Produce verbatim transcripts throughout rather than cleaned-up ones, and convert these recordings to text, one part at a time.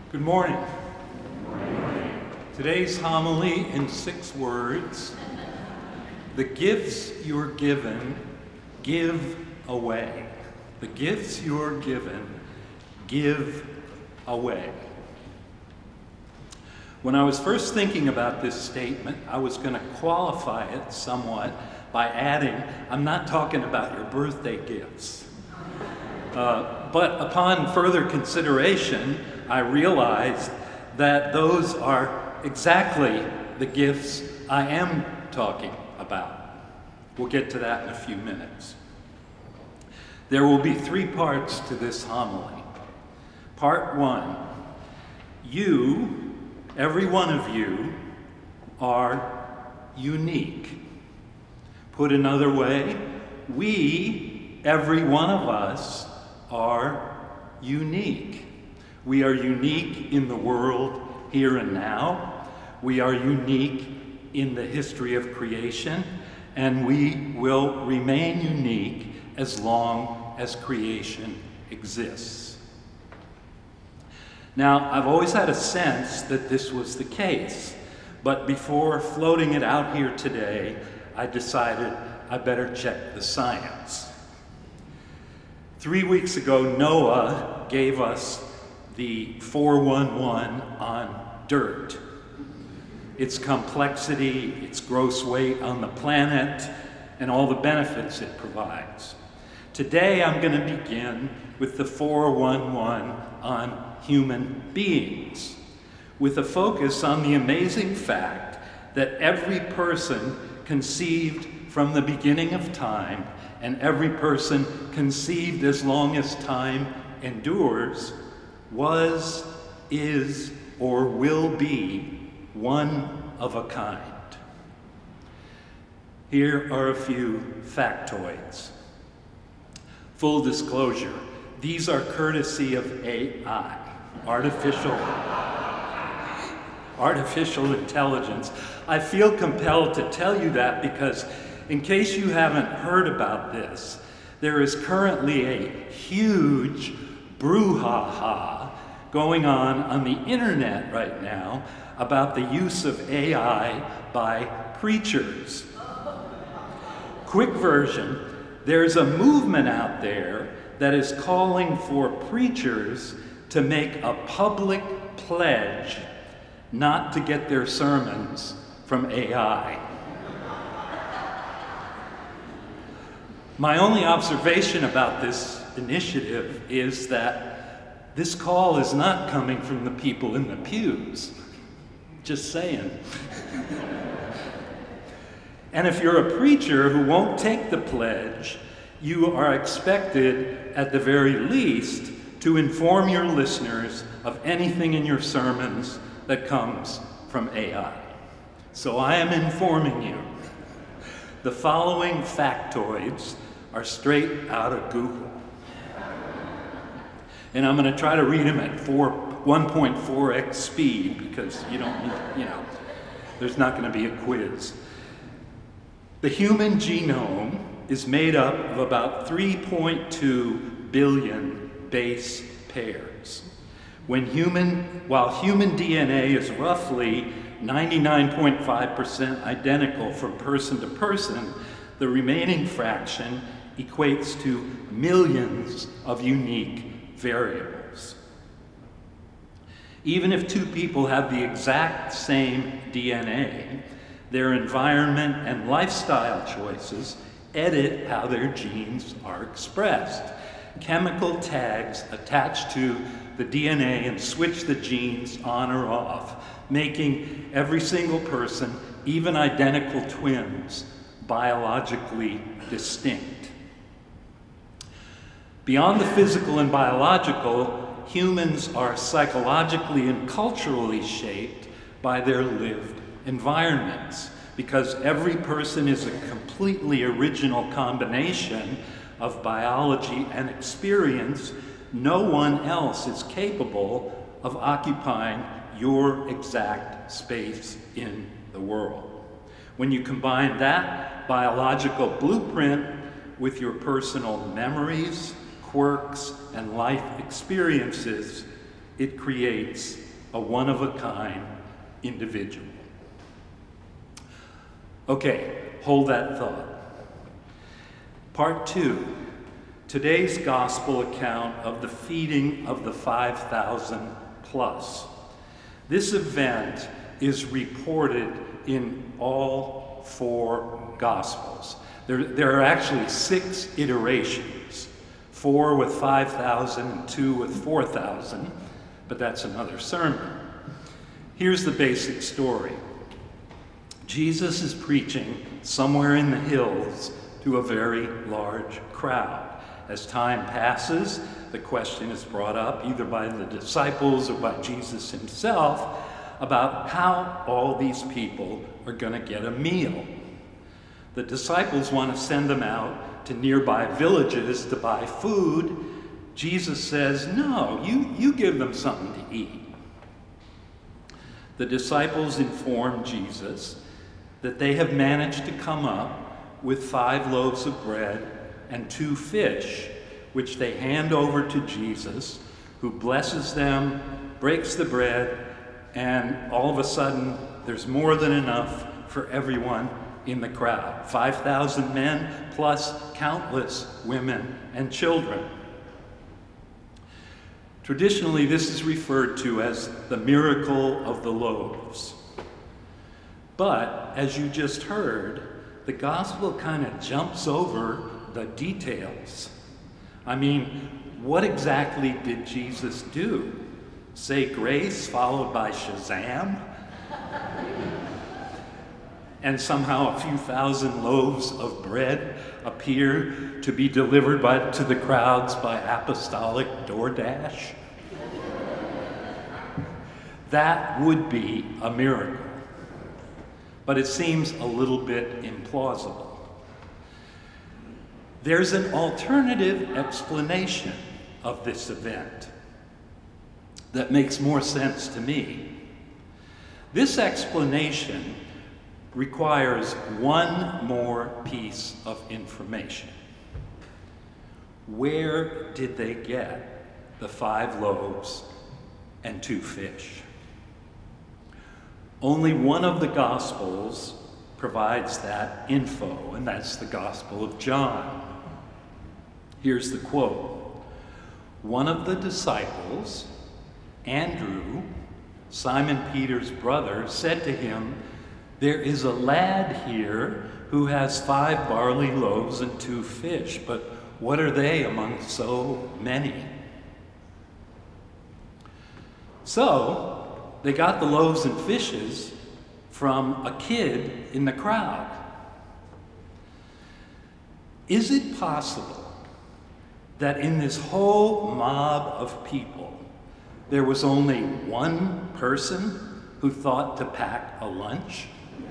Good morning. Today's homily in six words. The gifts you're given, give away. The gifts you're given, give away. When I was first thinking about this statement, I was going to qualify it somewhat by adding, I'm not talking about your birthday gifts. Uh, but upon further consideration, I realized that those are exactly the gifts I am talking about. We'll get to that in a few minutes. There will be three parts to this homily. Part one, you, every one of you, are unique. Put another way, we, every one of us, are unique. We are unique in the world here and now. We are unique in the history of creation, and we will remain unique as long as creation exists. Now, I've always had a sense that this was the case, but before floating it out here today, I decided I better check the science. Three weeks ago, Noah gave us the four one one on dirt. Its complexity, its gross weight on the planet, and all the benefits it provides. Today I'm going to begin with the four one one on human beings, with a focus on the amazing fact that every person conceived from the beginning of time, and every person conceived as long as time endures, was, is, or will be one of a kind. Here are a few factoids. Full disclosure, these are courtesy of A I, artificial, artificial intelligence. I feel compelled to tell you that because in case you haven't heard about this, there is currently a huge brouhaha going on on the internet right now about the use of A I by preachers. Quick version, there's a movement out there that is calling for preachers to make a public pledge not to get their sermons from A I. My only observation about this initiative is that this call is not coming from the people in the pews. Just saying. And if you're a preacher who won't take the pledge, you are expected, at the very least, to inform your listeners of anything in your sermons that comes from A I. So I am informing you. The following factoids are straight out of Google. And I'm going to try to read them at four, one point four x speed because you don't need, you know, there's not going to be a quiz. The human genome is made up of about three point two billion base pairs. When human, while human D N A is roughly ninety-nine point five percent identical from person to person, the remaining fraction equates to millions of unique variables. Even if two people have the exact same D N A, their environment and lifestyle choices edit how their genes are expressed. Chemical tags attach to the D N A and switch the genes on or off, making every single person, even identical twins, biologically distinct. Beyond the physical and biological, humans are psychologically and culturally shaped by their lived environments, because every person is a completely original combination of biology and experience. No one else is capable of occupying your exact space in the world. When you combine that biological blueprint with your personal memories, quirks, and life experiences, it creates a one-of-a-kind individual. Okay, hold that thought. Part two, today's gospel account of the feeding of the five thousand plus. This event is reported in all four gospels. There, there are actually six iterations, four with five thousand and two with four thousand, but that's another sermon. Here's the basic story. Jesus is preaching somewhere in the hills to a very large crowd. As time passes, the question is brought up either by the disciples or by Jesus himself about how all these people are going to get a meal. The disciples want to send them out to nearby villages to buy food. Jesus says, no, you, you give them something to eat. The disciples inform Jesus that they have managed to come up with five loaves of bread and two fish, which they hand over to Jesus, who blesses them, breaks the bread, and all of a sudden, there's more than enough for everyone in the crowd. five thousand men plus countless women and children. Traditionally, this is referred to as the miracle of the loaves. But, as you just heard, the gospel kind of jumps over the details. I mean, what exactly did Jesus do? Say grace followed by Shazam? And somehow a few thousand loaves of bread appear to be delivered by, to the crowds by apostolic DoorDash? That would be a miracle. But it seems a little bit implausible. There's an alternative explanation of this event that makes more sense to me. This explanation requires one more piece of information. Where did they get the five loaves and two fish? Only one of the Gospels provides that info, and that's the Gospel of John. Here's the quote. One of the disciples, Andrew, Simon Peter's brother, said to him, "There is a lad here who has five barley loaves and two fish, but what are they among so many?" So, they got the loaves and fishes from a kid in the crowd. Is it possible that in this whole mob of people, there was only one person who thought to pack a lunch?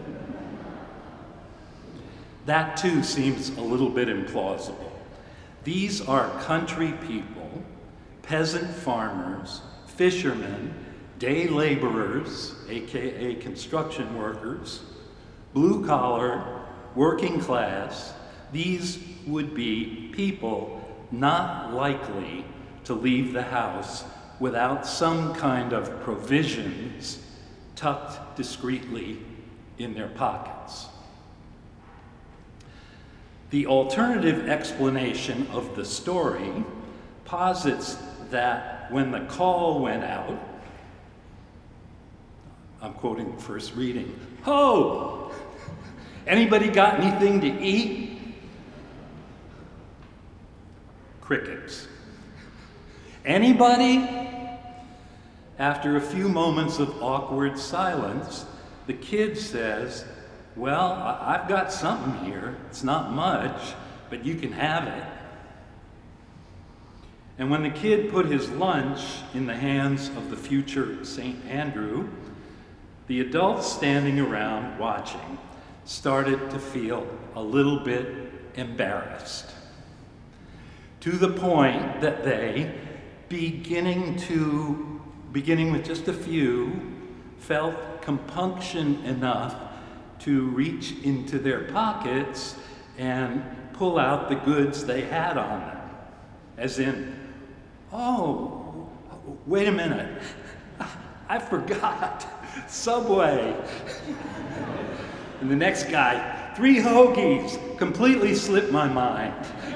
That too seems a little bit implausible. These are country people, peasant farmers, fishermen, day laborers, aka construction workers, blue collar, working class. These would be people not likely to leave the house without some kind of provisions tucked discreetly in their pockets. The alternative explanation of the story posits that when the call went out, I'm quoting the first reading, "Ho! Anybody got anything to eat?" Crickets. Anybody? After a few moments of awkward silence, the kid says, "Well, I- I've got something here. It's not much, but you can have it." And when the kid put his lunch in the hands of the future Saint Andrew, the adults standing around watching started to feel a little bit embarrassed, to the point that they, beginning to, beginning with just a few, felt compunction enough to reach into their pockets and pull out the goods they had on them. As in, "Oh, wait a minute, I forgot, Subway. And the next guy, three hoagies, completely slipped my mind.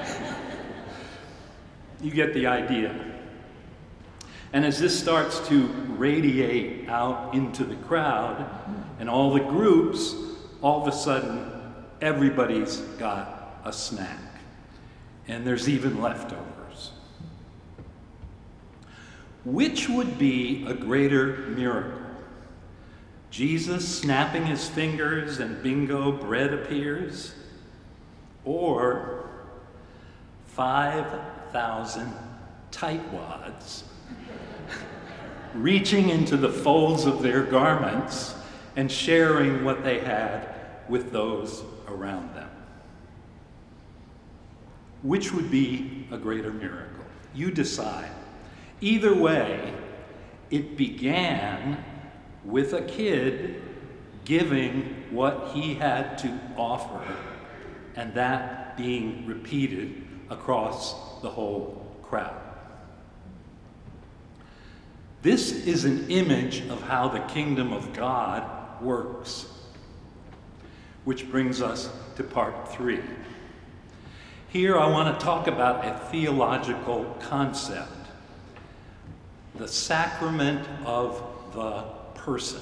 You get the idea. And as this starts to radiate out into the crowd and all the groups, all of a sudden, everybody's got a snack. And there's even leftovers. Which would be a greater miracle? Jesus snapping his fingers and bingo, bread appears? Or five thousand tightwads reaching into the folds of their garments and sharing what they had with those around them? Which would be a greater miracle? You decide. Either way, it began with a kid giving what he had to offer, and that being repeated across the whole crowd. This is an image of how the kingdom of God works. Which brings us to part three. Here I want to talk about a theological concept, the sacrament of the person.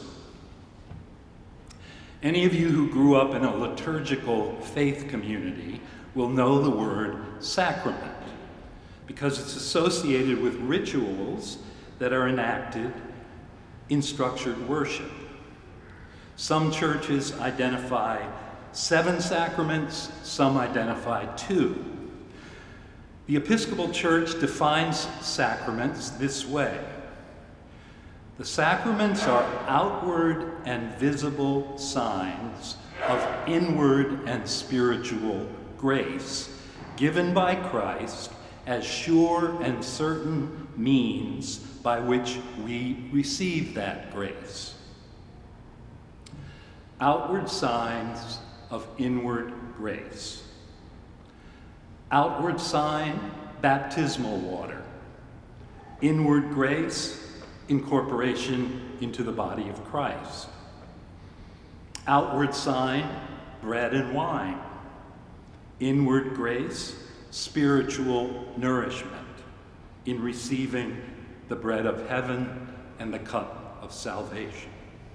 Any of you who grew up in a liturgical faith community will know the word sacrament because it's associated with rituals that are enacted in structured worship. Some churches identify seven sacraments, some identify two. The Episcopal Church defines sacraments this way. The sacraments are outward and visible signs of inward and spiritual grace given by Christ as sure and certain means by which we receive that grace. Outward signs of inward grace. Outward sign, baptismal water. Inward grace, incorporation into the body of Christ. Outward sign, bread and wine. Inward grace, spiritual nourishment in receiving the bread of heaven and the cup of salvation.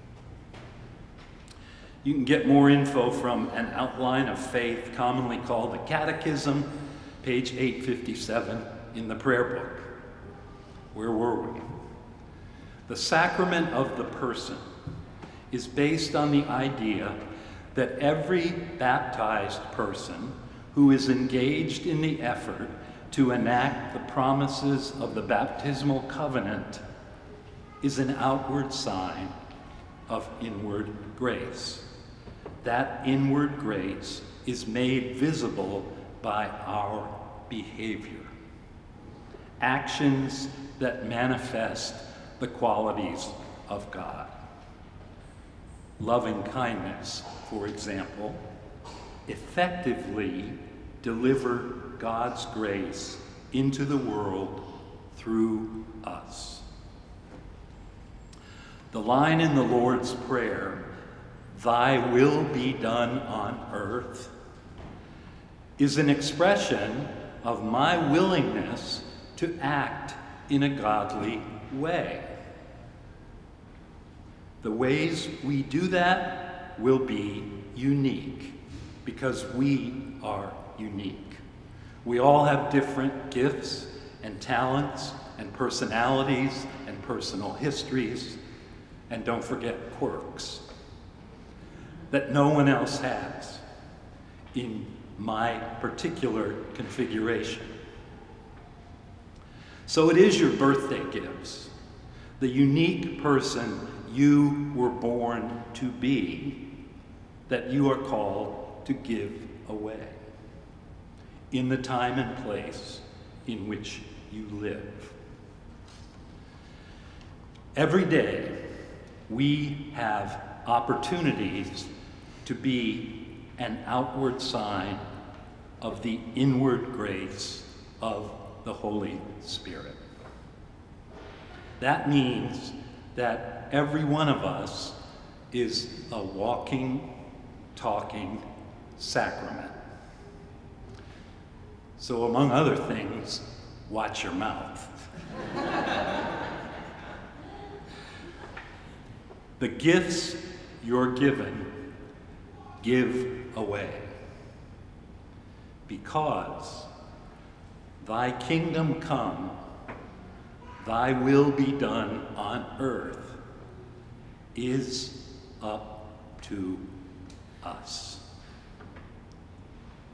You can get more info from an outline of faith, commonly called the Catechism, page eight fifty-seven in the prayer book. Where were we? The sacrament of the person is based on the idea that every baptized person who is engaged in the effort to enact the promises of the baptismal covenant is an outward sign of inward grace. That inward grace is made visible by our behavior. Actions that manifest the qualities of God. Loving kindness, for example, effectively deliver God's grace into the world through us. The line in the Lord's Prayer, "Thy will be done on earth," is an expression of my willingness to act in a godly way. The ways we do that will be unique because we are unique. We all have different gifts and talents and personalities and personal histories, and don't forget quirks that no one else has in my particular configuration. So it is your birthday gifts, the unique person you were born to be, that you are called to give away in the time and place in which you live. Every day, we have opportunities to be an outward sign of the inward grace of the Holy Spirit. That means that every one of us is a walking, talking sacrament. So among other things, watch your mouth. The gifts you're given, give away. Because thy kingdom come, thy will be done on earth, is up to us.